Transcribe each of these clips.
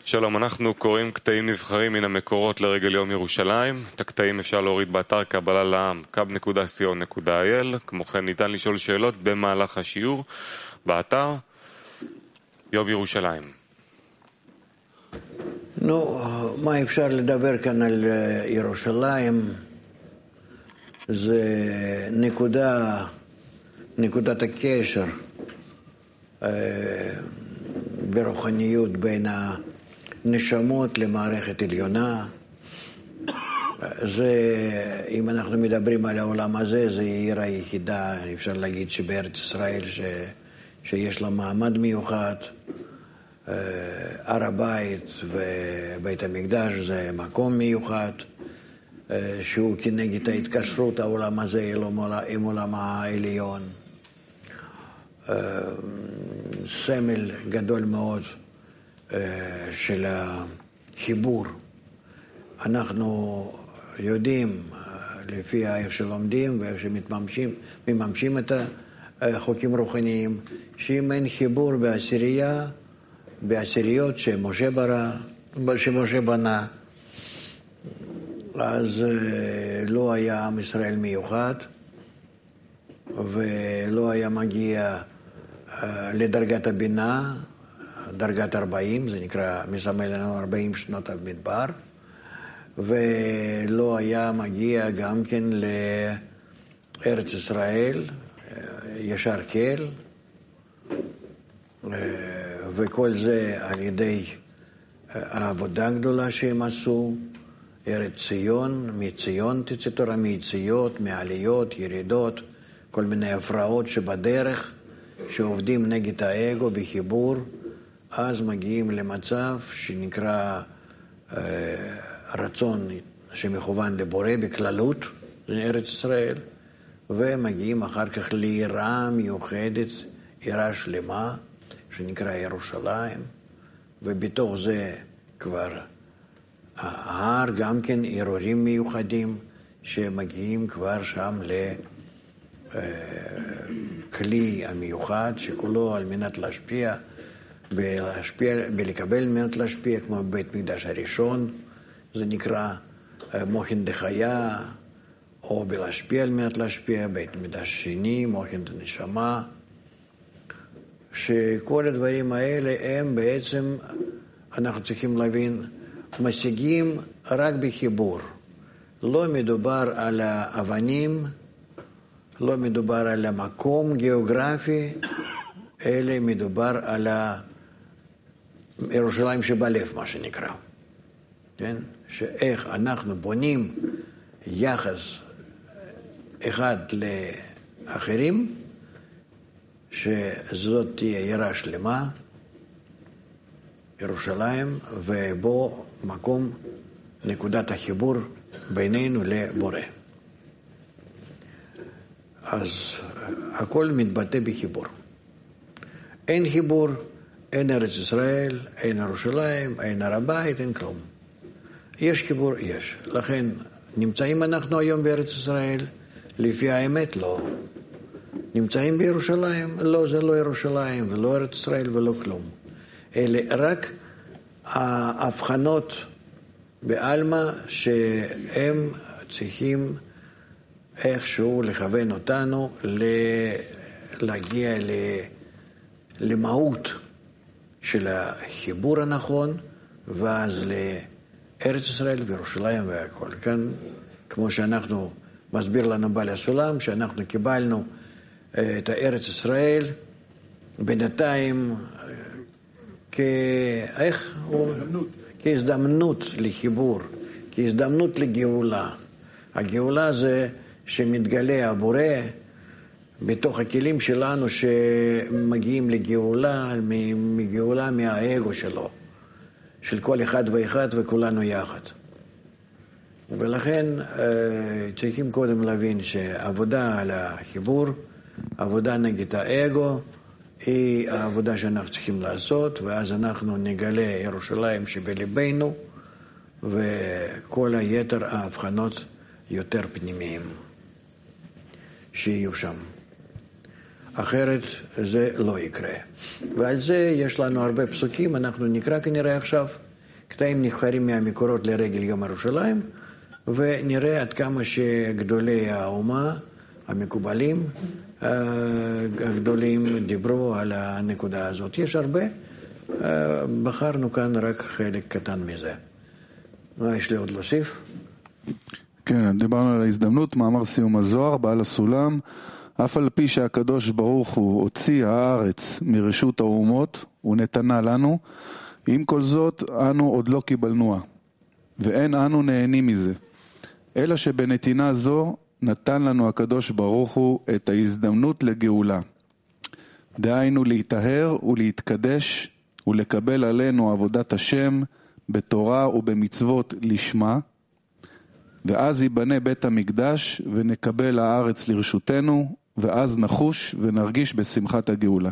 שלום, אנחנו קוראים קטעים נבחרים מן המקורות לרגל יום ירושלים. את הקטעים אפשר להוריד באתר קבלה לעם, kab.co.il. כמו כן ניתן לשאול שאלות במהלך השיעור באתר יום ירושלים. נו, מה אפשר לדבר כאן על ירושלים? זה נקודת הקשר ברוחניות בין הנשמות למערכת עליונה. זה, אם אנחנו מדברים על העולם הזה, זה העיר היחידה, אפשר להגיד שבארץ ישראל שיש לה מעמד מיוחד. הר הבית ובית המקדש זה מקום מיוחד, שהוא כנגד ההתקשרות העולם הזה עם עולם העליון. סמל גדול מאוד של החיבור. אנחנו יודעים, לפי איך שלומדים ואיך שמממשים את החוקים רוחניים, שאם אין חיבור בעשיריות שמשה בנה, אז לא היה עם ישראל מיוחד, ולא היה מגיע לדרגת הבינה, דרגת 40, זה נקרא, מסמל לנו 40 שנות המדבר, ולא היה מגיע גם כן לארץ ישראל, ישר כל, וכל זה על ידי העבודה הגדולה שהם עשו, ארץ ציון, מציון תצא תורה, מיציאות, מעליות, ירידות, כל מיני הפרעות שבדרך, שעובדים נגד האגו בחיבור, אז מגיעים למצב שנקרא רצון שמכוון לבורא בכללות, זה ארץ ישראל, ומגיעים אחר כך לעירה מיוחדת, עירה שלמה, שנקרא ירושלים, ובתוך זה כבר ההר גם כן עירורים מיוחדים, שמגיעים כבר שם לכלי המיוחד, שכולו על מנת להשפיע, בלקבל על מנת להשפיע, כמו בבית מקדש הראשון, זה נקרא מוחין דחיה, או בלהשפיע על מנת להשפיע, בית מקדש שני, מוחין דנשמה, שכל הדברים האלה הם בעצם, אנחנו צריכים להבין, משיגים רק בחיבור. לא מדובר על האבנים, לא מדובר על המקום גיאוגרפי, אלא מדובר על ירושלים שבלב, מה שנקרא. כן? שאיך אנחנו בונים יחס אחד לאחרים, שזאת תהיה עירה שלמה, ירושלים, ובו מקום נקודת החיבור בינינו לבורא. אז הכל מתבטא בחיבור. אין חיבור, אין ארץ ישראל, אין ירושלים, אין הר הבית, אין כלום. יש חיבור, יש. לכן נמצאים אנחנו היום בארץ ישראל, לפי האמת לא. נמצאים בירושלים, לא, זה לא ירושלים, ולא ארץ ישראל ולא כלום. אלה רק ההבחנות בעלמא שהם צריכים איכשהו לכוון אותנו להגיע למהות של החיבור הנכון, ואז לארץ ישראל וירושלים והכל. כאן, כמו שאנחנו מסביר לנו בעל הסולם, שאנחנו קיבלנו את ארץ ישראל בינתיים כהזדמנות לחיבור, כהזדמנות לגאולה. הגאולה זה שמתגלה הבורא בתוך הכלים שלנו שמגיעים לגאולה, מגאולה מהאגו שלו, של כל אחד ואחד וכולנו יחד. ולכן צריכים קודם להבין שעבודה על החיבור, עבודה נגד האגו, היא העבודה שאנחנו צריכים לעשות, ואז אנחנו נגלה ירושלים שבלבנו, וכל היתר ההבחנות יותר פנימיים שיהיו שם. אחרת זה לא יקרה. ועל זה יש לנו הרבה פסוקים, אנחנו נקרא כנראה עכשיו קטעים נבחרים מהמקורות לרגל יום ירושלים, ונראה עד כמה שגדולי האומה, המקובלים, הגדולים דיברו על הנקודה הזאת. יש הרבה, בחרנו כאן רק חלק קטן מזה. מה יש לי עוד להוסיף? כן, דיברנו על ההזדמנות, מאמר סיום הזוהר, בעל הסולם, אף על פי שהקדוש ברוך הוא הוציא הארץ מרשות האומות, הוא נתנה לנו, עם כל זאת אנו עוד לא קיבלנוה, ואין אנו נהנים מזה. אלא שבנתינה זו נתן לנו הקדוש ברוך הוא את ההזדמנות לגאולה. דהיינו להיטהר ולהתקדש ולקבל עלינו עבודת השם בתורה ובמצוות לשמה, ואז ייבנה בית המקדש ונקבל הארץ לרשותנו, ואז נחוש ונרגיש בשמחת הגאולה.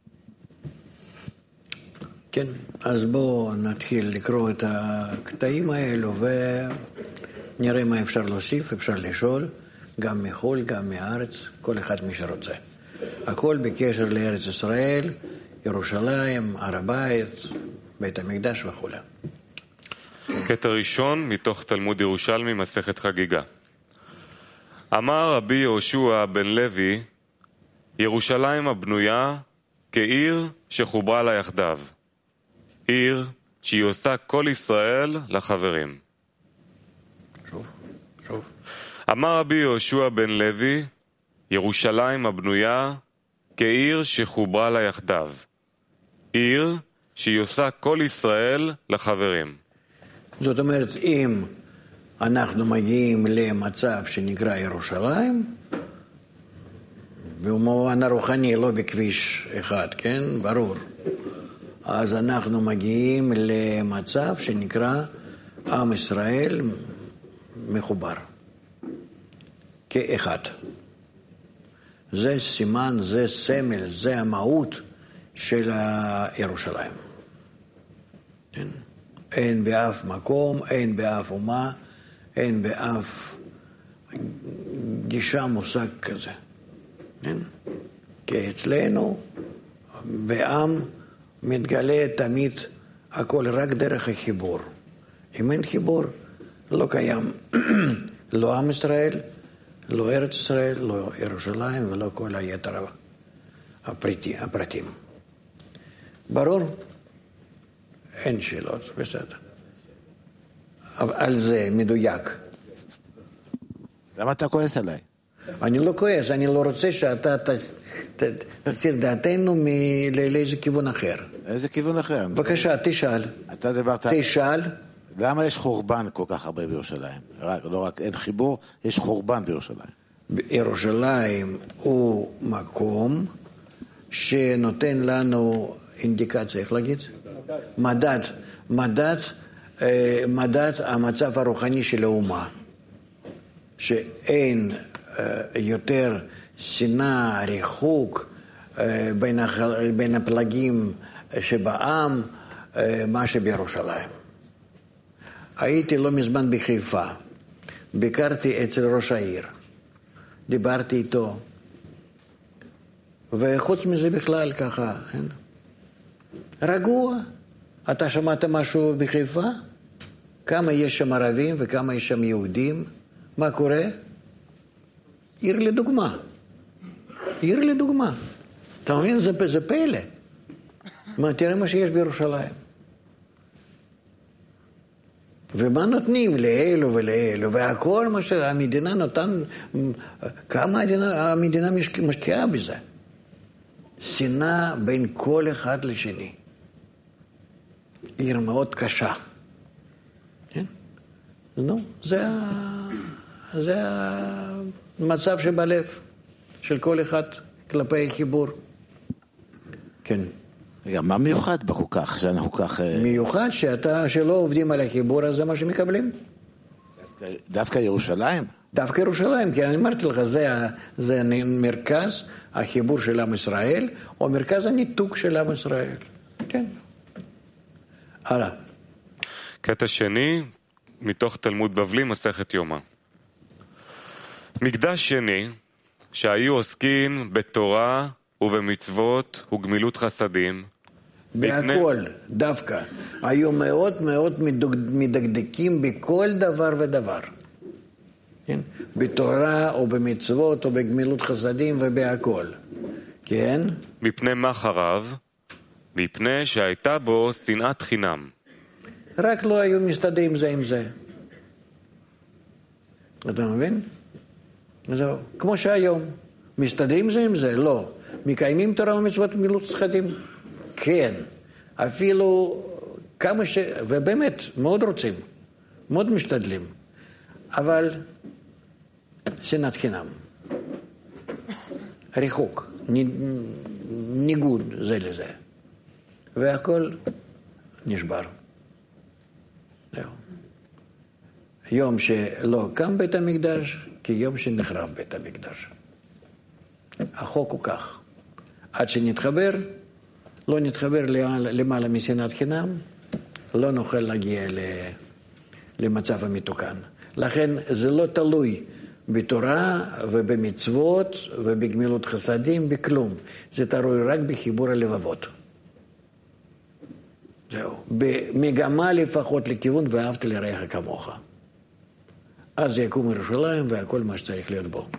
כן, אז בואו נתחיל לקרוא את הקטעים האלו ונראה מה אפשר להוסיף, אפשר לשאול, גם מחול, גם מהארץ, כל אחד מי שרוצה. הכל בקשר לארץ ישראל, ירושלים, הר הבית, בית המקדש וכו'. קטע ראשון מתוך תלמוד ירושלמי, מסכת חגיגה. אמר רבי יהושע בן לוי, ירושלים הבנויה כעיר שחוברה לה יחדיו, עיר שהיא עושה כל ישראל לחברים. שוב. אמר רבי יהושע בן לוי, ירושלים הבנויה כעיר שחוברה לה יחדיו, עיר שהיא עושה כל ישראל לחברים. זאת אומרת, אם אנחנו מגיעים למצב שנקרא ירושלים, במובן הרוחני, לא בכביש אחד, כן? ברור. אז אנחנו מגיעים למצב שנקרא עם ישראל מחובר, כאחד. זה סימן, זה סמל, זה המהות של ירושלים. כן? אין באף מקום, אין באף אומה, אין באף גישה מושג כזה. כן? כי אצלנו, בעם, מתגלה תמיד הכל רק דרך החיבור. אם אין חיבור, לא קיים לא עם ישראל, לא ארץ ישראל, לא ירושלים ולא כל היתר הפרטים. ברור? אין שאלות, בסדר. אבל על זה מדויק. למה אתה כועס עליי? אני לא כועס, אני לא רוצה שאתה תסיר דעתנו לאיזה כיוון אחר. איזה כיוון אחר? בבקשה, תשאל. אתה דיברת... תשאל. למה יש חורבן כל כך הרבה בירושלים? לא רק אין חיבור, יש חורבן בירושלים. ירושלים הוא מקום שנותן לנו אינדיקציה, איך להגיד? מדד המצב הרוחני של האומה. שאין יותר שנאה, ריחוק בין הפלגים שבעם, מה שבירושלים. הייתי לא מזמן בחיפה, ביקרתי אצל ראש העיר, דיברתי איתו, וחוץ מזה בכלל ככה, רגוע. אתה שמעת משהו בחיפה? כמה יש שם ערבים וכמה יש שם יהודים? מה קורה? עיר לדוגמה. עיר לדוגמה. אתה מבין? זה פלא. תראה מה שיש בירושלים. ומה נותנים לאלו ולאלו, והכל מה שהמדינה נותן, כמה המדינה משקיעה בזה. שנאה בין כל אחד לשני. עיר מאוד קשה. כן? נו, זה המצב שבלב של כל אחד כלפי החיבור. כן. רגע, מה מיוחד בה כל כך, שאנחנו כך... מיוחד שלא עובדים על החיבור הזה, מה שמקבלים. דווקא ירושלים? דווקא ירושלים, כי אני אמרתי לך, זה מרכז החיבור של עם ישראל, או מרכז הניתוק של עם ישראל. כן. הלאה. קטע שני, מתוך תלמוד בבלי, מסכת יומא. מקדש שני, שהיו עוסקים בתורה ובמצוות וגמילות חסדים, בהכל, דווקא. היו מאוד מאוד מדקדקים בכל דבר ודבר. כן? בתורה או במצוות או בגמילות חסדים ובהכל. כן? מפני מה חרב? מפני שהייתה בו שנאת חינם. רק לא היו מסתדרים זה עם זה. אתה מבין? זהו. כמו שהיום. מסתדרים זה עם זה? לא. מקיימים תורה ומצוות גמילות חסדים? כן. אפילו כמה ובאמת, מאוד רוצים. מאוד משתדלים. אבל שנאת חינם. ריחוק. ניגוד זה לזה. והכל נשבר. זהו. יום שלא קם בית המקדש, כיום שנחרב בית המקדש. החוק הוא כך. עד שנתחבר, לא נתחבר למעלה משנאת חינם, לא נוכל להגיע למצב המתוקן. לכן זה לא תלוי בתורה ובמצוות ובגמילות חסדים, בכלום. זה תלוי רק בחיבור הלבבות. זהו. במגמה לפחות לכיוון ואהבת לרעך כמוך. אז יקום ירושלים והכל מה שצריך להיות בו.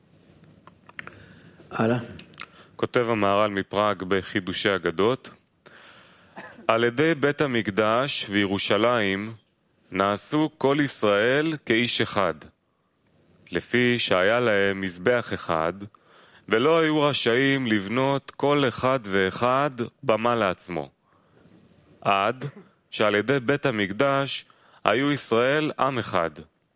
הלאה. כותב המהר"ל מפראג בחידושי אגדות, על ידי בית המקדש וירושלים נעשו כל ישראל כאיש אחד, לפי שהיה להם מזבח אחד, ולא היו רשאים לבנות כל אחד ואחד במה לעצמו. עד שעל ידי בית המקדש היו ישראל עם אחד.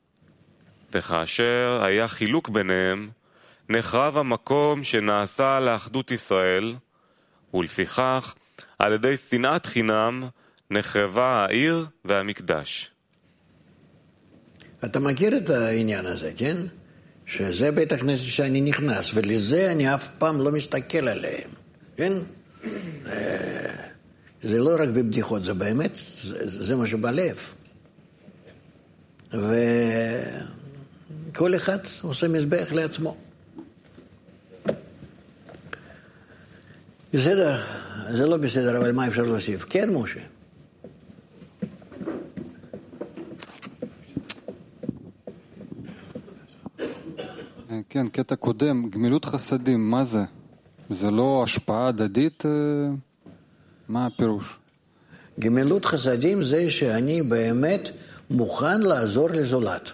וכאשר היה חילוק ביניהם, נחרב המקום שנעשה לאחדות ישראל, ולפיכך, על ידי שנאת חינם, נחרבה העיר והמקדש. אתה מכיר את העניין הזה, כן? שזה בית הכנסת שאני נכנס, ולזה אני אף פעם לא מסתכל עליהם, כן? זה לא רק בבדיחות, זה באמת, זה מה שבלב. וכל אחד עושה מזבח לעצמו. בסדר, זה לא בסדר, אבל מה אפשר להוסיף? כן, משה. כן, קטע קודם, גמילות חסדים, מה זה? זה לא השפעה הדדית? מה הפירוש? גמילות חסדים זה שאני באמת מוכן לעזור לזולת.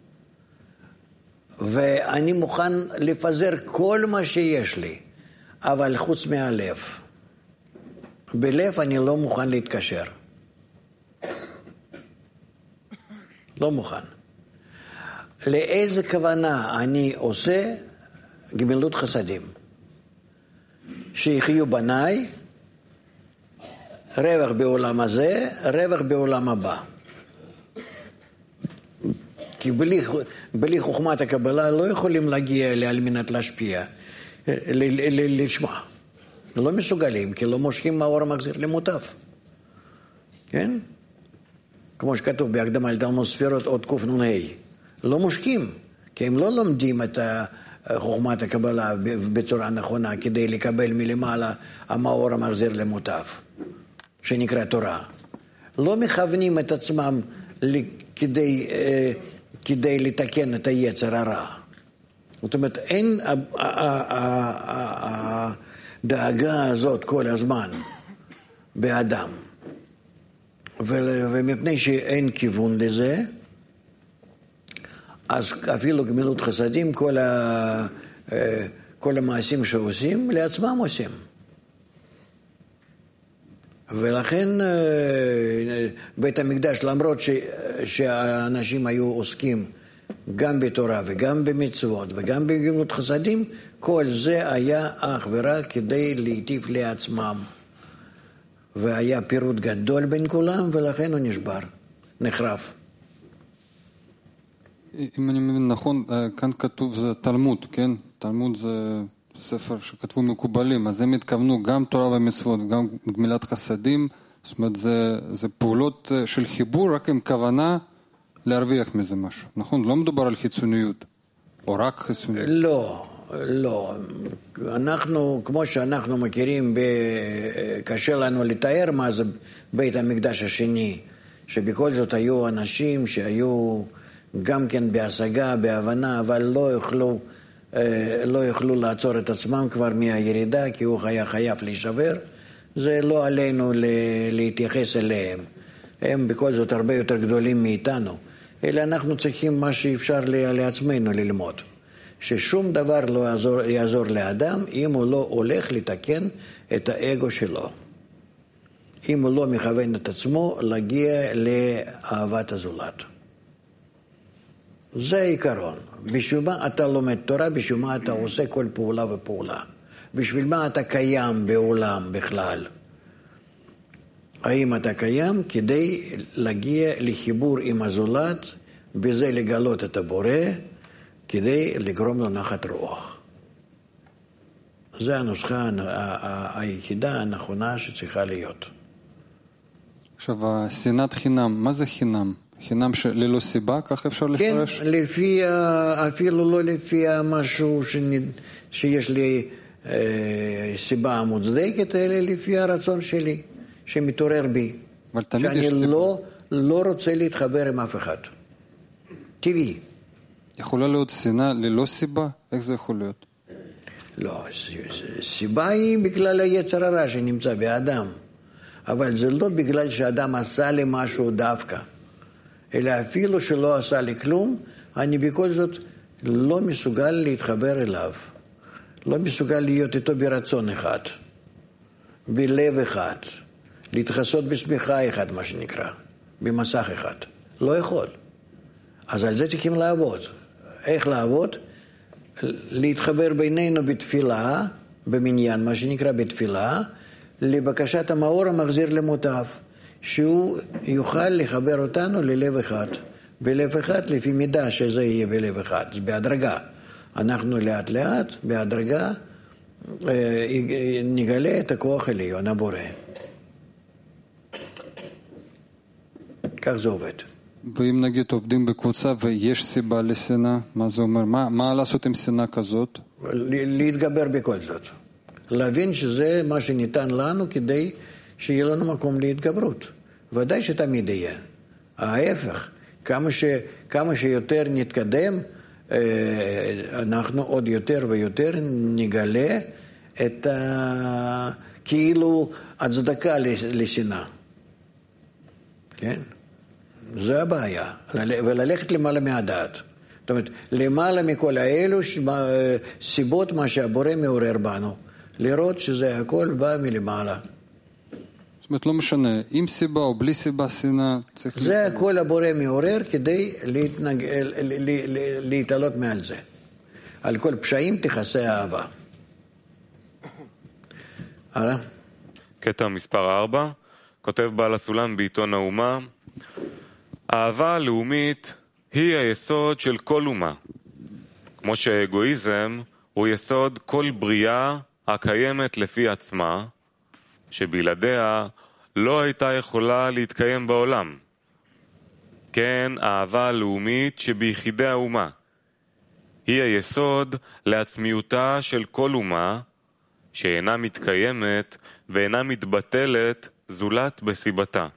ואני מוכן לפזר כל מה שיש לי, אבל חוץ מהלב. בלב אני לא מוכן להתקשר. לא מוכן. לאיזה כוונה אני עושה גמילות חסדים? שיחיו בניי, רווח בעולם הזה, רווח בעולם הבא. כי בלי חוכמת הקבלה לא יכולים להגיע אליה על מנת להשפיע, לשמוע. לא מסוגלים, כי לא מושכים מהאור המחזיר למוטב. כן? כמו שכתוב בהקדמה על תלמוד ספירות עוד קנ"ה. לא מושכים, כי הם לא לומדים את חוכמת הקבלה בצורה נכונה כדי לקבל מלמעלה המאור המחזיר למוטב, שנקרא תורה. לא מכוונים את עצמם כדי לתקן את היצר הרע. זאת אומרת, אין הדאגה הזאת כל הזמן באדם. ומפני שאין כיוון לזה, אז אפילו גמילות חסדים, כל המעשים שעושים, לעצמם עושים. ולכן בית המקדש, למרות שהאנשים היו עוסקים גם בתורה וגם במצוות וגם בגמילות חסדים, כל זה היה אך ורק כדי להיטיב לעצמם. והיה פירוט גדול בין כולם, ולכן הוא נשבר, נחרב. אם אני מבין נכון, כאן כתוב זה תלמוד, כן? תלמוד זה ספר שכתבו מקובלים, אז הם התכוונו גם תורה ומצוות, גם גמילת חסדים, זאת אומרת זה פעולות של חיבור רק עם כוונה להרוויח מזה משהו, נכון? לא מדובר על חיצוניות, או רק חיצוניות. לא, לא. אנחנו, כמו שאנחנו מכירים, קשה לנו לתאר מה זה בית המקדש השני, שבכל זאת היו אנשים שהיו גם כן בהשגה, בהבנה, אבל לא יכלו לעצור את עצמם כבר מהירידה, כי הוא היה חייב להישבר. זה לא עלינו להתייחס אליהם. הם בכל זאת הרבה יותר גדולים מאיתנו. אלא אנחנו צריכים מה שאפשר לעצמנו ללמוד. ששום דבר לא יעזור לאדם אם הוא לא הולך לתקן את האגו שלו. אם הוא לא מכוון את עצמו להגיע לאהבת הזולת. זה העיקרון. בשביל מה אתה לומד תורה? בשביל מה אתה עושה כל פעולה ופעולה? בשביל מה אתה קיים בעולם בכלל? האם אתה קיים כדי להגיע לחיבור עם הזולת, בזה לגלות את הבורא, כדי לגרום לו נחת רוח. זה הנוסחה היחידה הנכונה שצריכה להיות. עכשיו, שנאת חינם, מה זה חינם? חינם ללא סיבה, כך אפשר לפרש? כן, אפילו לא לפי משהו שיש לי סיבה מוצדקת, אלא לפי הרצון שלי, שמתעורר בי. אבל תמיד יש שאני סיבה. לא רוצה להתחבר עם אף אחד. טבעי. יכולה להיות שנאה ללא סיבה? איך זה יכול להיות? לא, סיבה היא בגלל היצר הרע שנמצא באדם. אבל זה לא בגלל שאדם עשה לי משהו דווקא. אלא אפילו שלא עשה לי כלום, אני בכל זאת לא מסוגל להתחבר אליו. לא מסוגל להיות איתו ברצון אחד. בלב אחד. להתחסות בשמיכה אחד, מה שנקרא. במסך אחד. לא יכול. אז על זה צריכים לעבוד. איך לעבוד? להתחבר בינינו בתפילה, במניין, מה שנקרא בתפילה, לבקשת המאור המחזיר למוטב, שהוא יוכל לחבר אותנו ללב אחד. בלב אחד לפי מידה שזה יהיה בלב אחד, זה בהדרגה. אנחנו לאט לאט, בהדרגה, נגלה את הכוח עליון, הבורא. כך זה עובד. ואם נגיד עובדים בקבוצה ויש סיבה לשנאה, מה זה אומר? מה לעשות עם שנאה כזאת? להתגבר בכל זאת. להבין שזה מה שניתן לנו כדי שיהיה לנו מקום להתגברות. ודאי שתמיד יהיה. ההפך, כמה שיותר נתקדם, אנחנו עוד יותר ויותר נגלה את כאילו הצדקה לשנאה. כן? זה הבעיה. וללכת למעלה מהדעת. זאת אומרת, למעלה מכל האלו סיבות מה שהבורא מעורר בנו. לראות שזה הכל בא מלמעלה. זאת אומרת, לא משנה, עם סיבה או בלי סיבה שנאה, צריך... זה הכל הבורא מעורר כדי להתעלות מעל זה. על כל פשעים תכסה אהבה. הלאה. קטע מספר 4, כותב בעל הסולם בעיתון האומה, האהבה הלאומית היא היסוד של כל אומה. כמו שהאגואיזם הוא יסוד כל בריאה הקיימת לפי עצמה, שבלעדיה לא הייתה יכולה להתקיים בעולם. כן, האהבה הלאומית שביחידי האומה. היא היסוד לעצמיותה של כל אומה, שאינה מתקיימת ואינה מתבטלת זולת בסיבתה.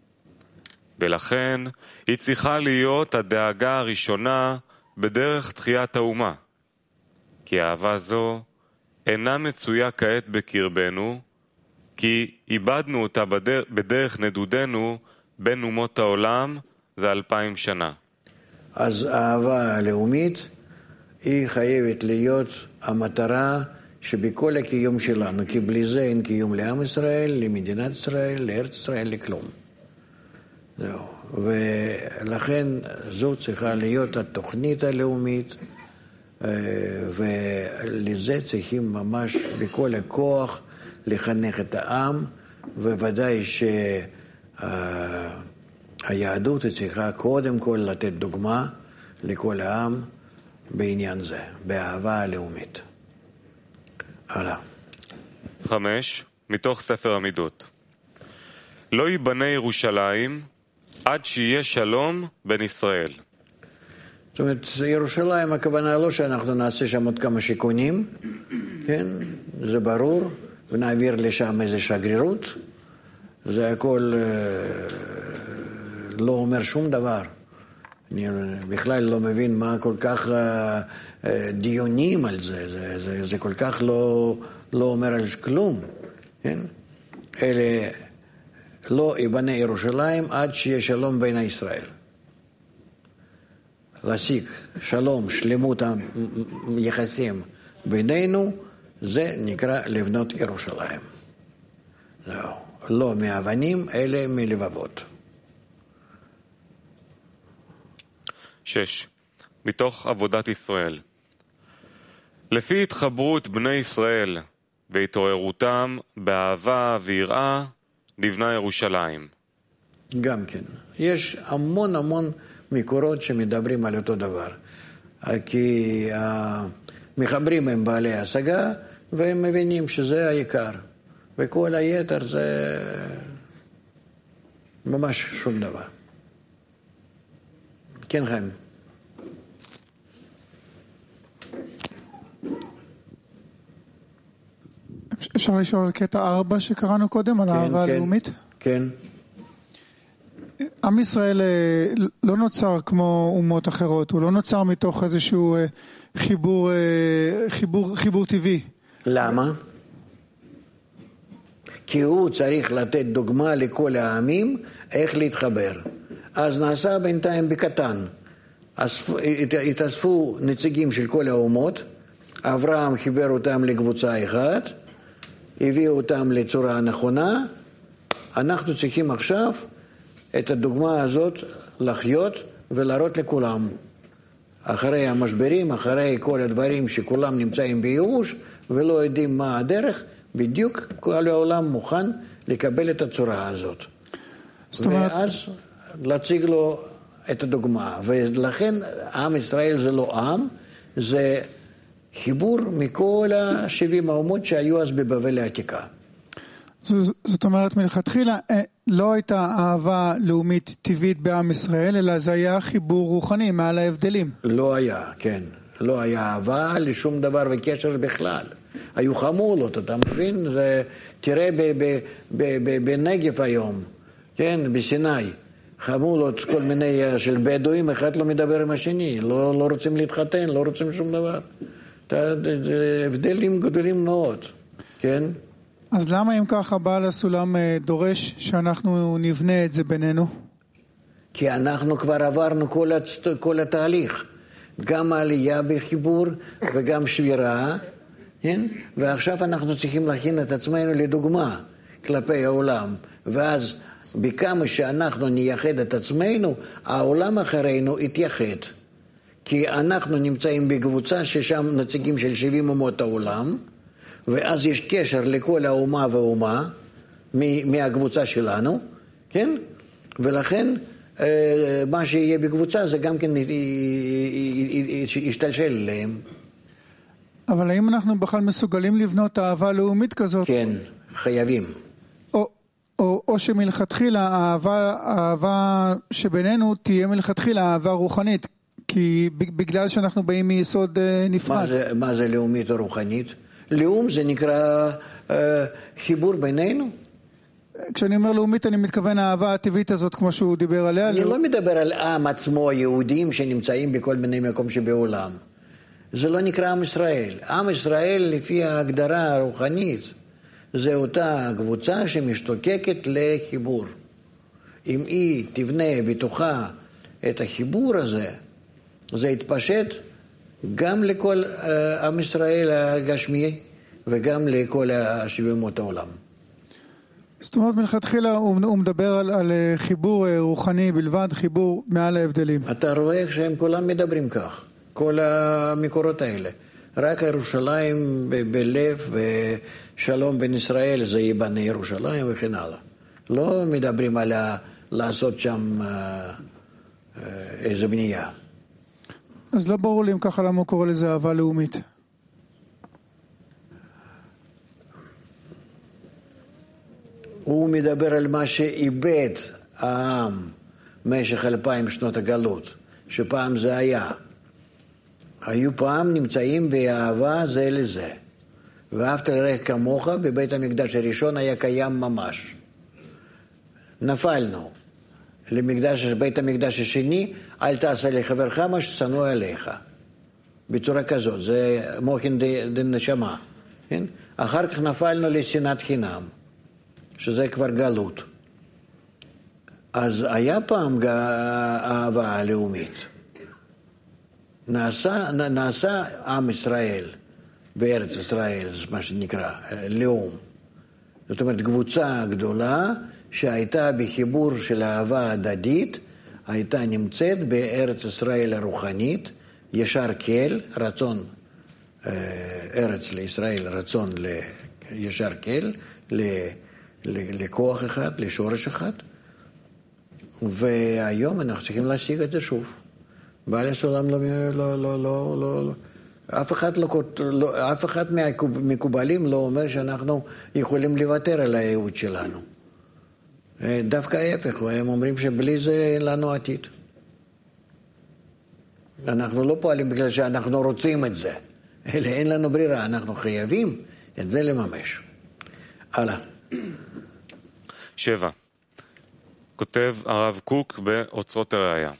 ולכן היא צריכה להיות הדאגה הראשונה בדרך תחיית האומה. כי אהבה זו אינה מצויה כעת בקרבנו, כי איבדנו אותה בדרך נדודנו בין אומות העולם זה 2000 שנה. אז האהבה הלאומית היא חייבת להיות המטרה שבכל הקיום שלנו, כי בלי זה אין קיום לעם ישראל, למדינת ישראל, לארץ ישראל, לכלום. זהו. ולכן זו צריכה להיות התוכנית הלאומית, ולזה צריכים ממש בכל הכוח לחנך את העם, וודאי שהיהדות צריכה קודם כל לתת דוגמה לכל העם בעניין זה, באהבה הלאומית. הלאה. 5. מתוך ספר המידות. לא ייבנה ירושלים עד שיהיה שלום בין ישראל. זאת אומרת, ירושלים, הכוונה לא שאנחנו נעשה שם עוד כמה שיכונים, כן? זה ברור, ונעביר לשם איזו שגרירות. זה הכל לא אומר שום דבר. אני בכלל לא מבין מה כל כך דיונים על זה. זה כל כך לא אומר על כלום, כן? אלה לא ייבנה ירושלים עד שיהיה שלום בין ישראל. להשיג שלום, שלמות היחסים בינינו, זה נקרא לבנות ירושלים. זהו. לא מאבנים, אלא מלבבות. 6. מתוך עבודת ישראל. לפי התחברות בני ישראל והתעוררותם באהבה ויראה, נבנה ירושלים. גם כן. יש המון מקורות שמדברים על אותו דבר. כי המחברים הם בעלי השגה, והם מבינים שזה העיקר. וכל היתר זה ממש שום דבר. כן, חיים. אפשר לשאול על קטע 4 שקראנו קודם, על האהבה הלאומית? כן. עם ישראל לא נוצר כמו אומות אחרות, הוא לא נוצר מתוך איזשהו חיבור טבעי. למה? כי הוא צריך לתת דוגמה לכל העמים איך להתחבר. אז נעשה בינתיים בקטן. התאספו נציגים של כל האומות, אברהם חיבר אותם לקבוצה אחת, הביאו אותם לצורה הנכונה, אנחנו צריכים עכשיו את הדוגמה הזאת לחיות ולהראות לכולם. אחרי המשברים, אחרי כל הדברים שכולם נמצאים בייאוש ולא יודעים מה הדרך, בדיוק כל העולם מוכן לקבל את הצורה הזאת. ואז להציג לו את הדוגמה. ולכן עם ישראל זה לא עם, זה חיבור מכל 70 האומות שהיו אז בבבל העתיקה. זאת אומרת, מלכתחילה לא הייתה אהבה לאומית טבעית בעם ישראל, אלא זה היה חיבור רוחני מעל ההבדלים. לא היה, כן. לא היה אהבה לשום דבר וקשר בכלל. היו חמולות, אתה מבין? תראה בנגב היום, כן, בסיני, חמולות כל מיני של בדואים, אחד לא מדבר עם השני, לא רוצים להתחתן, לא רוצים שום דבר. הבדלים גדולים מאוד, כן? אז למה אם ככה בעל הסולם דורש שאנחנו נבנה את זה בינינו? כי אנחנו כבר עברנו כל התהליך. גם העלייה בחיבור וגם שבירה, כן? ועכשיו אנחנו צריכים להכין את עצמנו לדוגמה כלפי העולם. ואז בכמה שאנחנו נייחד את עצמנו, העולם אחרינו יתייחד. כי אנחנו נמצאים בקבוצה ששם נציגים של 70 אומות העולם, ואז יש קשר לכל האומה ואומה מהקבוצה שלנו, כן? ולכן מה שיהיה בקבוצה זה גם כן ישתלשל אליהם. אבל האם אנחנו בכלל מסוגלים לבנות אהבה לאומית כזאת? כן, חייבים. או שמלכתחילה האהבה שבינינו תהיה מלכתחילה אהבה רוחנית, כי בגלל שאנחנו באים מיסוד נפרד. מה זה לאומית או רוחנית? לאום זה נקרא חיבור בינינו. כשאני אומר לאומית אני מתכוון האהבה הטבעית הזאת כמו שהוא דיבר עליה. אני לא מדבר על עם עצמו, יהודים שנמצאים בכל מיני מקום שבעולם. זה לא נקרא עם ישראל. עם ישראל לפי ההגדרה הרוחנית זה אותה קבוצה שמשתוקקת לחיבור. אם היא תבנה בתוכה את החיבור הזה, זה יתפשט גם לכל עם ישראל הגשמי וגם לכל 70 אומות העולם. זאת אומרת מלכתחילה הוא מדבר על חיבור רוחני בלבד, חיבור מעל ההבדלים. אתה רואה איך שהם כולם מדברים כך, כל המקורות האלה. רק ירושלים בלב ושלום בין ישראל זה ייבנה ירושלים וכן הלאה. לא מדברים על לעשות שם איזה בנייה. אז לא ברור לי אם ככה למה הוא קורא לזה אהבה לאומית. הוא מדבר על מה שאיבד העם במשך 2000 שנות הגלות, שפעם זה היה. היו פעם נמצאים באהבה זה לזה. ואהבת לרעך כמוך, בבית המקדש הראשון היה קיים ממש. נפלנו. לבית המקדש השני, אל תעשה לחברך מה ששנוא עליך. בצורה כזאת, זה מוחין דנשמה. כן? אחר כך נפלנו לשנאת חינם, שזה כבר גלות. אז היה פעם אהבה לאומית. נעשה עם ישראל, בארץ ישראל, זה מה שנקרא, לאום. זאת אומרת, קבוצה גדולה שהייתה בחיבור של אהבה הדדית, הייתה נמצאת בארץ ישראל הרוחנית, ישר כל, רצון, ארץ לישראל, רצון לישר כל, לכוח אחד, לשורש אחד. והיום אנחנו צריכים להשיג את זה שוב. בעלי סולם לא, אף אחד מהמקובלים לא אומר שאנחנו יכולים לוותר על הייעוד שלנו. דווקא ההפך, הם אומרים שבלי זה אין לנו עתיד. אנחנו לא פועלים בגלל שאנחנו רוצים את זה, אלא אין לנו ברירה, אנחנו חייבים את זה לממש. הלאה. 7. כותב הרב קוק באוצרות הראייה.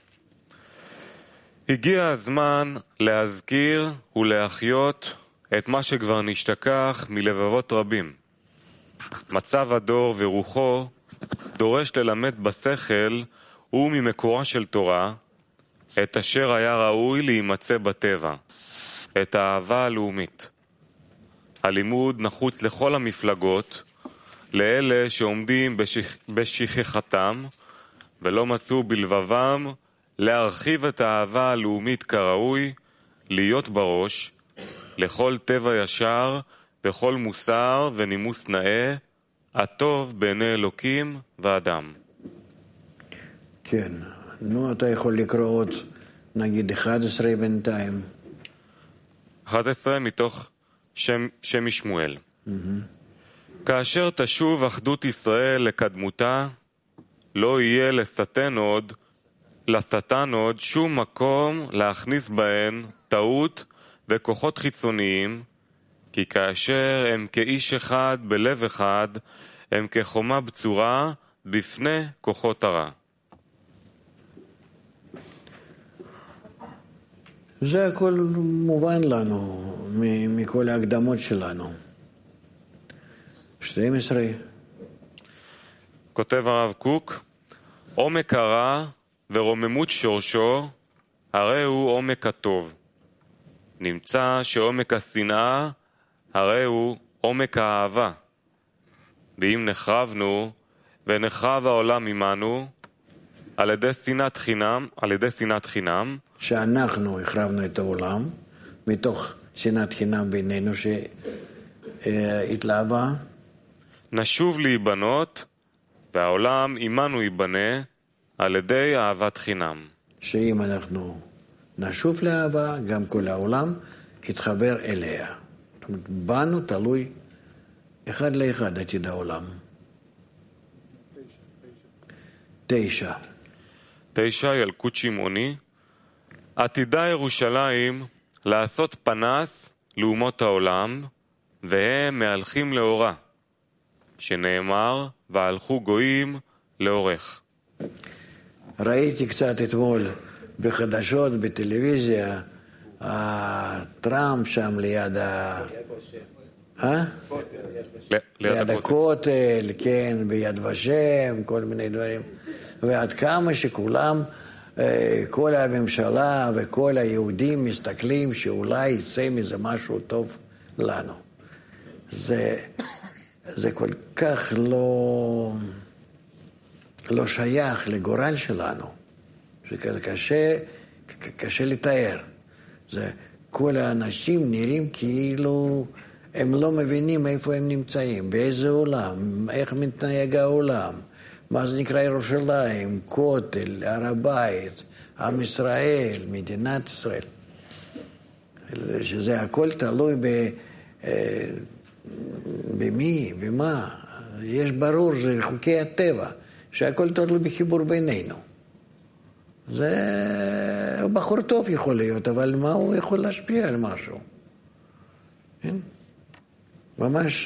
הגיע הזמן להזכיר ולהחיות את מה שכבר נשתכח מלבבות רבים. מצב הדור ורוחו דורש ללמד בשכל וממקורה של תורה את אשר היה ראוי להימצא בטבע, את האהבה הלאומית. הלימוד נחוץ לכל המפלגות, לאלה שעומדים בשכחתם ולא מצאו בלבבם להרחיב את האהבה הלאומית כראוי, להיות בראש, לכל טבע ישר וכל מוסר ונימוס נאה, הטוב בעיני אלוקים ואדם. כן, נו, אתה יכול לקרוא עוד, נגיד 11 בינתיים. 11 מתוך שם משמואל. כאשר תשוב אחדות ישראל לקדמותה, לא יהיה לשטן עוד שום מקום להכניס בהן טעות וכוחות חיצוניים, כי כאשר הם כאיש אחד בלב אחד, הם כחומה בצורה בפני כוחות הרע. זה הכל מובן לנו מכל ההקדמות שלנו. 12. כותב הרב קוק, עומק הרע ורוממות שורשו, הרי הוא עומק הטוב. נמצא שעומק השנאה, הרי הוא עומק האהבה. ואם נחרבנו ונחרב העולם עמנו, על ידי שנאת חינם, שאנחנו החרבנו את העולם, מתוך שנאת חינם בינינו שהתלהבה, נשוב להיבנות, והעולם עמנו ייבנה על ידי אהבת חינם. שאם אנחנו נשוב לאהבה, גם כל העולם יתחבר אליה. זאת אומרת, בנו תלוי אחד לאחד עתיד העולם. 9. 9, ילקוט שמעוני. עתידה ירושלים לעשות פנס לאומות העולם, והם מהלכים לאורה, שנאמר, והלכו גויים לאורך. ראיתי קצת אתמול בחדשות, בטלוויזיה, טראמפ שם ליד ליד הכותל, כן, ביד ושם, כל מיני דברים. ועד כמה שכולם, כל הממשלה וכל היהודים מסתכלים שאולי יצא מזה משהו טוב לנו. זה כל כך לא שייך לגורל שלנו, שקשה לתאר. כל האנשים נראים כאילו הם לא מבינים איפה הם נמצאים, באיזה עולם, איך מתנהג העולם, מה זה נקרא ירושלים, כותל, הר הבית, עם ישראל, מדינת ישראל. שזה הכל תלוי במי, במה. יש ברור, זה חוקי הטבע, שהכל תלוי בחיבור בינינו. זה בחור טוב יכול להיות, אבל מה הוא יכול להשפיע על משהו? כן? ממש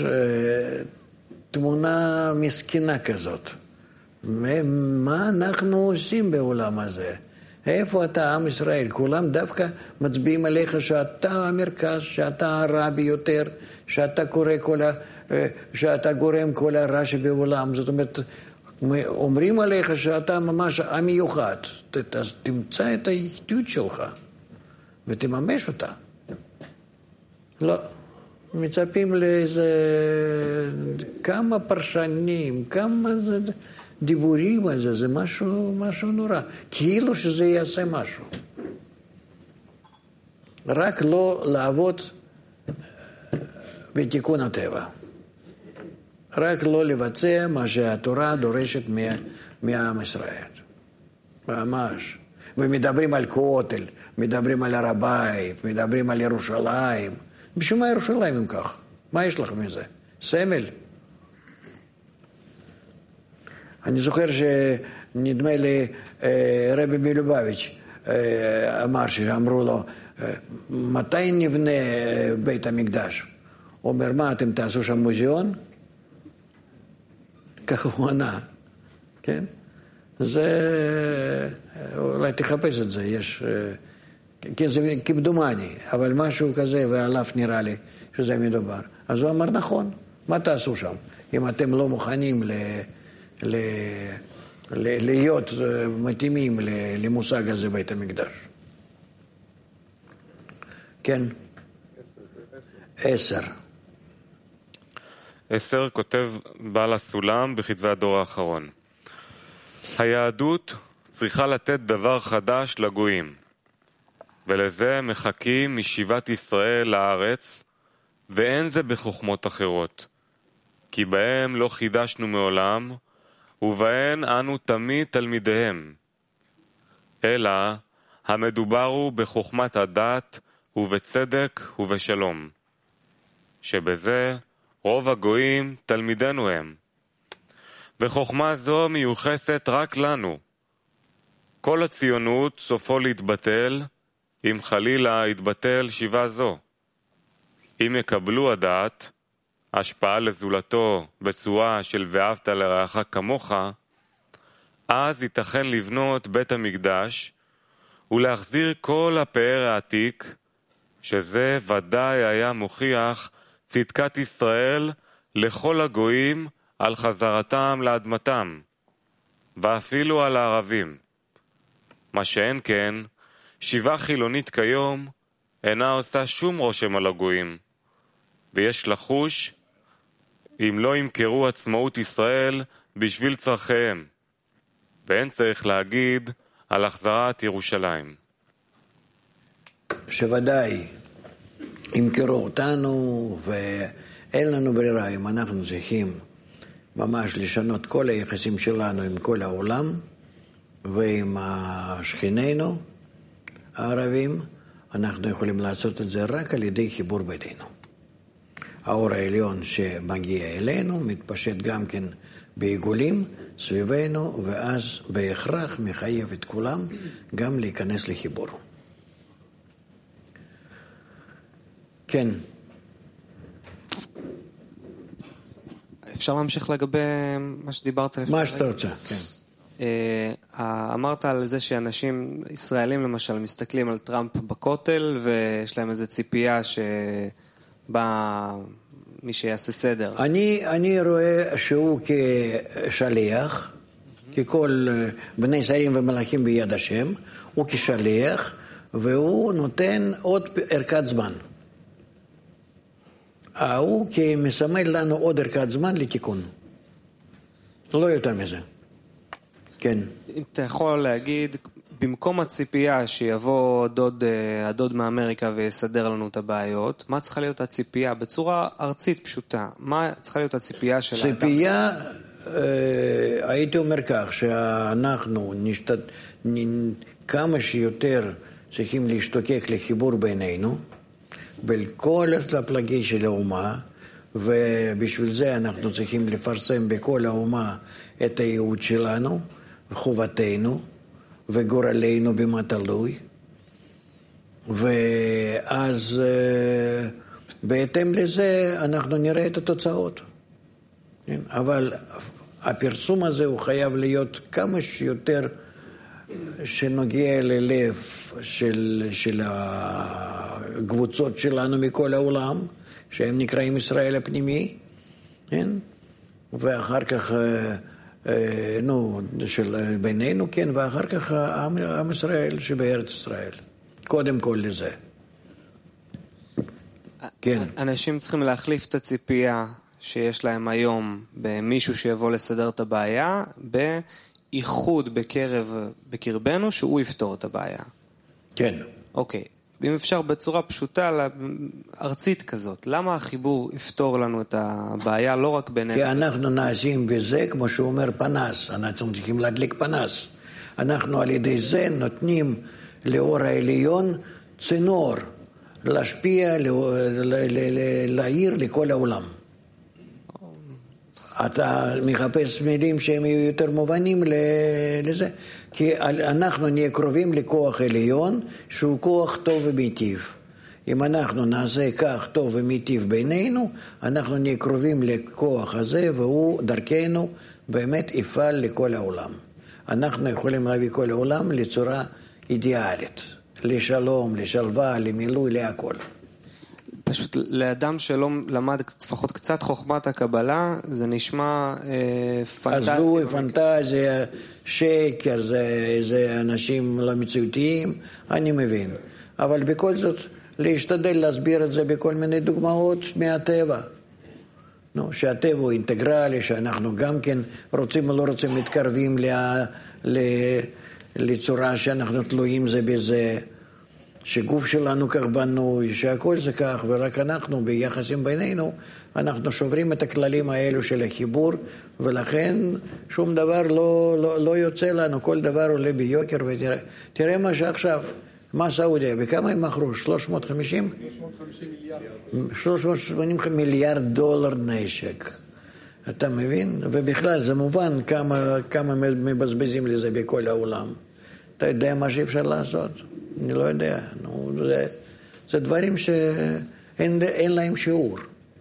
תמונה מסכנה כזאת. מה אנחנו עושים בעולם הזה? איפה אתה, עם ישראל? כולם דווקא מצביעים עליך שאתה המרכז, שאתה הרע ביותר, שאתה קורא שאתה גורם כל הרע שבעולם. זאת אומרת, אומרים עליך שאתה ממש המיוחד. תמצא את האיכות שלך ותממש אותה. לא. מצפים לאיזה כמה פרשנים, כמה דיבורים על זה, זה משהו נורא. כאילו שזה יעשה משהו. רק לא לעבוד בתיקון הטבע. רק לא לבצע מה שהתורה דורשת מעם ישראל. ממש. ומדברים על כותל, מדברים על הר הבית, מדברים על ירושלים. בשביל מה ירושלים אם כך? מה יש לך מזה? סמל. אני זוכר שנדמה לי רבי מלובביץ' אמר שאמרו לו, מתי נבנה בית המקדש? הוא אומר, מה אתם תעשו שם מוזיאון? ככה הוא ענה, כן? זה, אולי תחפש את זה, יש, כי זה כמדומני, אבל משהו כזה, ועליו נראה לי שזה מדובר. אז הוא אמר, נכון, מה תעשו שם? אם אתם לא מוכנים להיות מתאימים למושג הזה בית המקדש. כן? 10. 10 כותב בעל הסולם בכתבי הדור האחרון. היהדות צריכה לתת דבר חדש לגויים, ולזה מחכים משיבת ישראל לארץ, ואין זה בחוכמות אחרות, כי בהם לא חידשנו מעולם, ובהן אנו תמיד תלמידיהם. אלא המדובר הוא בחוכמת הדת ובצדק ובשלום, שבזה רוב הגויים תלמידנו הם. וחוכמה זו מיוחסת רק לנו. כל הציונות סופו להתבטל, אם חלילה יתבטל שיבה זו. אם יקבלו הדעת, השפעה לזולתו בצורה של ואהבת לרעך כמוך, אז ייתכן לבנות בית המקדש ולהחזיר כל הפאר העתיק, שזה ודאי היה מוכיח צדקת ישראל לכל הגויים על חזרתם לאדמתם, ואפילו על הערבים. מה שאין כן, שיבה חילונית כיום אינה עושה שום רושם על הגויים, ויש לחוש אם לא ימכרו עצמאות ישראל בשביל צרכיהם, ואין צריך להגיד על החזרת ירושלים. שוודאי ימכרו אותנו, ואין לנו ברירה אם אנחנו צריכים ממש לשנות כל היחסים שלנו עם כל העולם ועם שכנינו הערבים. אנחנו יכולים לעשות את זה רק על ידי חיבור בינינו. האור העליון שמגיע אלינו מתפשט גם כן בעיגולים סביבנו, ואז בהכרח מחייב את כולם גם להיכנס לחיבור. כן. אפשר להמשיך לגבי מה שדיברת לפני? מה שאתה רוצה, כן. אמרת על זה שאנשים ישראלים למשל מסתכלים על טראמפ בכותל ויש להם איזו ציפייה שבא מי שיעשה סדר. אני רואה שהוא כשליח, ככל בני שרים ומלאכים ביד השם, הוא כשליח והוא נותן עוד ערכת זמן. הוא כמסמל לנו עוד ערכת זמן לתיקון. לא יותר מזה. כן. אם אתה יכול להגיד, במקום הציפייה שיבוא הדוד מאמריקה ויסדר לנו את הבעיות, מה צריכה להיות הציפייה? בצורה ארצית פשוטה. מה צריכה להיות הציפייה של האדם? ציפייה, הייתי אומר כך, שאנחנו כמה שיותר צריכים להשתוקק לחיבור בינינו, בכל הפלגי של האומה, ובשביל זה אנחנו צריכים לפרסם בכל האומה את הייעוד שלנו, חובתנו, וגורלנו במה תלוי. ואז בהתאם לזה אנחנו נראה את התוצאות. אבל הפרסום הזה הוא חייב להיות כמה שיותר שנוגע ללב של הקבוצות שלנו מכל העולם, שהם נקראים ישראל הפנימי, כן? ואחר כך, של בינינו, כן, ואחר כך עם ישראל שבארץ ישראל. קודם כל לזה. כן. אנשים צריכים להחליף את הציפייה שיש להם היום במישהו שיבוא לסדר את הבעיה, באיחוד בקרבנו שהוא יפתור את הבעיה. כן. אוקיי. אם אפשר בצורה פשוטה, ארצית כזאת, למה החיבור יפתור לנו את הבעיה לא רק בינינו? כי אנחנו נעשים בזה, כמו שהוא אומר, פנס. אנחנו צריכים להדליק פנס. אנחנו על ידי זה נותנים לאור העליון צינור, להשפיע, להעיר לכל העולם. אתה מחפש מילים שהם יהיו יותר מובנים לזה, כי אנחנו נהיה קרובים לכוח עליון שהוא כוח טוב ומיטיב. אם אנחנו נעשה כך טוב ומיטיב בינינו, אנחנו נהיה קרובים לכוח הזה, והוא דרכנו באמת יפעל לכל העולם. אנחנו יכולים להביא כל העולם לצורה אידיאלית, לשלום, לשלווה, למילוי, להכל. פשוט לאדם שלא למד לפחות קצת חוכמת הקבלה, זה נשמע פנטסטי. הזוי, פנטזיה, שקר, זה אנשים לא מציאותיים, אני מבין. אבל בכל זאת, להשתדל להסביר את זה בכל מיני דוגמאות מהטבע. שהטבע הוא אינטגרלי, שאנחנו גם כן רוצים או לא רוצים מתקרבים לצורה שאנחנו תלויים זה בזה. שגוף שלנו כך בנוי, שהכל זה כך, ורק אנחנו ביחסים בינינו, אנחנו שוברים את הכללים האלו של החיבור, ולכן שום דבר לא יוצא לנו, כל דבר עולה ביוקר, ותראה מה שעכשיו, מה סעודיה, בכמה הם מכרו? 350? 380 מיליארד דולר נשק. אתה מבין? ובכלל זה מובן כמה מבזבזים לזה בכל העולם. אתה יודע מה שאפשר לעשות? אני לא יודע. זה דברים שאין להם שיעור.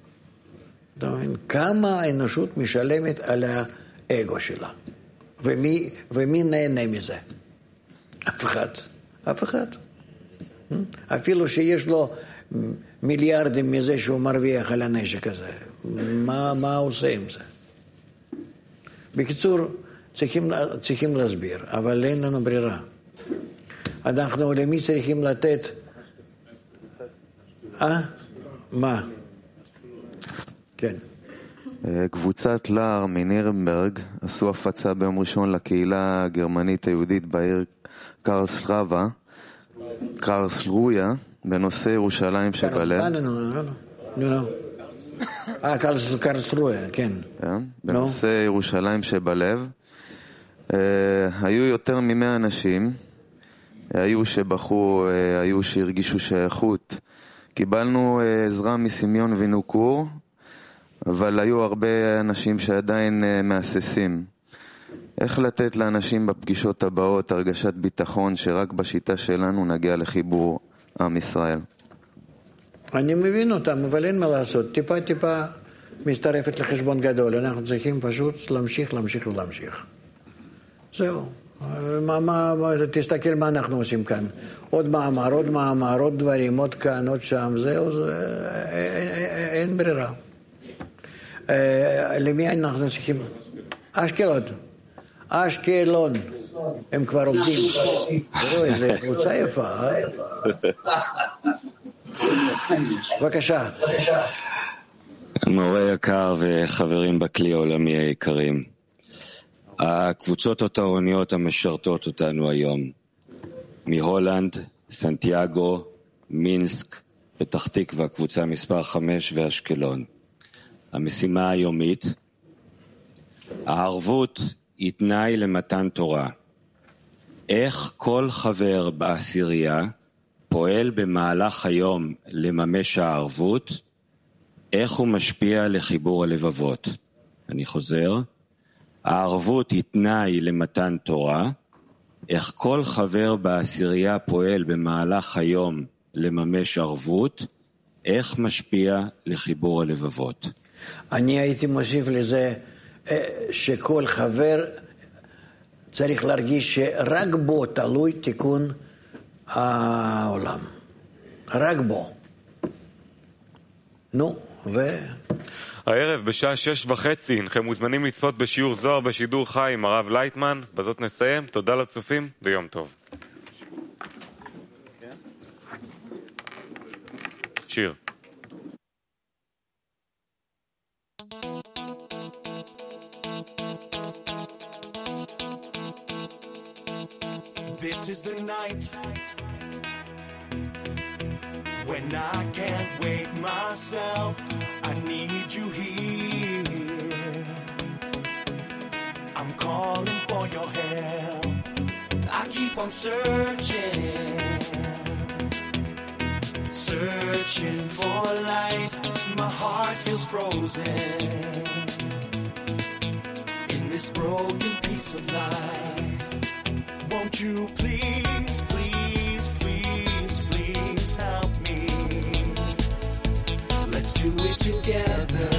כמה האנושות משלמת על האגו שלה. ומי נהנה מזה? אף אחד. אף אחד. אפילו שיש לו מיליארדים מזה שהוא מרוויח על הנשק הזה. מה עושה עם זה? בקיצור, צריכים להסביר, אבל אין לנו ברירה. אנחנו למי צריכים לתת? מה? כן. קבוצת לאר מנירנברג עשו הפצה ביום ראשון לקהילה הגרמנית היהודית בעיר קרלסרויה בנושא ירושלים שבלב. קרלסרויה, כן. בנושא ירושלים שבלב. היו יותר מ100 אנשים, היו שבחו, היו שהרגישו שייכות. קיבלנו עזרה מסמיון וינוקור, אבל היו הרבה אנשים שעדיין מאססים. איך לתת לאנשים בפגישות הבאות הרגשת ביטחון שרק בשיטה שלנו נגיע לחיבור עם ישראל? אני מבין אותם, אבל אין מה לעשות. טיפה מצטרפת לחשבון גדול. אנחנו צריכים פשוט להמשיך. זהו. תסתכל מה אנחנו עושים כאן. עוד מאמר, עוד דברים, עוד כאן, עוד שם. זהו, אין ברירה. למי אנחנו צריכים? אשקלון. הם כבר עובדים. תראו, איזו קבוצה יפה. בבקשה. מורה יקר וחברים בכלי העולמי היקרים, הקבוצות התורניות המשרתות אותנו היום, מהולנד, סנטיאגו, מינסק, פתח תקווה, קבוצה מספר 5 ואשקלון. המשימה היומית, הערבות היא תנאי למתן תורה. איך כל חבר בעשירייה פועל במהלך היום לממש הערבות, איך הוא משפיע לחיבור הלבבות. אני חוזר, הערבות היא תנאי למתן תורה, איך כל חבר בעשירייה פועל במהלך היום לממש ערבות, איך משפיע לחיבור הלבבות? אני הייתי מוסיף לזה שכל חבר צריך להרגיש שרק בו תלוי תיקון העולם. רק בו. נו, הערב בשעה 6:30 אינכם מוזמנים לצפות בשיעור זוהר בשידור חי עם הרב לייטמן. בזאת נסיים. תודה לצופים ויום טוב. שיר. This is the night when I can't wait myself. I need you here. I'm calling for your help. I keep on searching for light. My heart feels frozen in this broken piece of life. Won't you please, please, please, please help me? Let's do it together.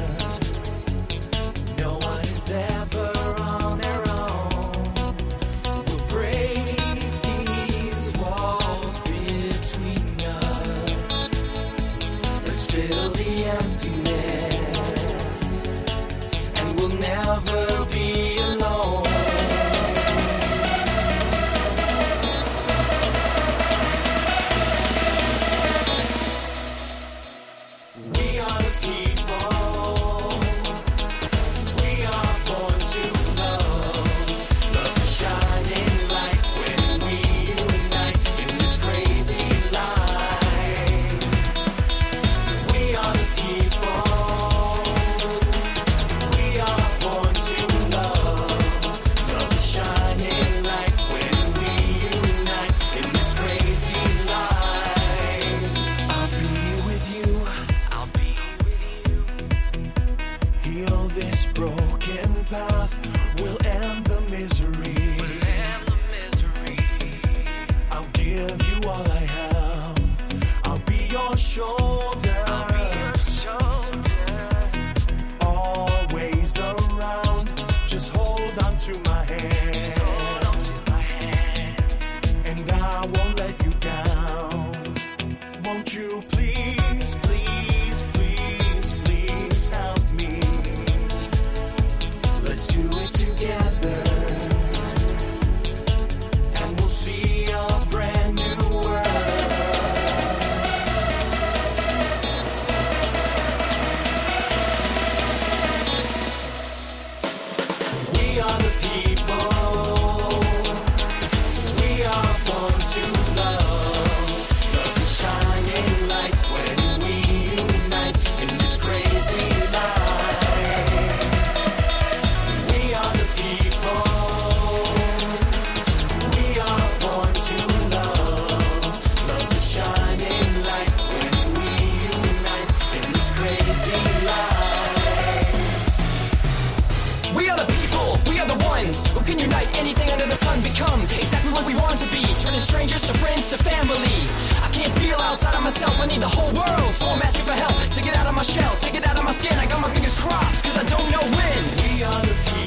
No one is ever on their own. We'll break these walls between us. Let's fill the emptiness, and we'll never be alone. Strangers to friends to family. I can't feel outside of myself. I need the whole world, so I'm asking for help to get out of my shell, to get out of my skin. I got my fingers crossed, cause I don't know when. We are the people.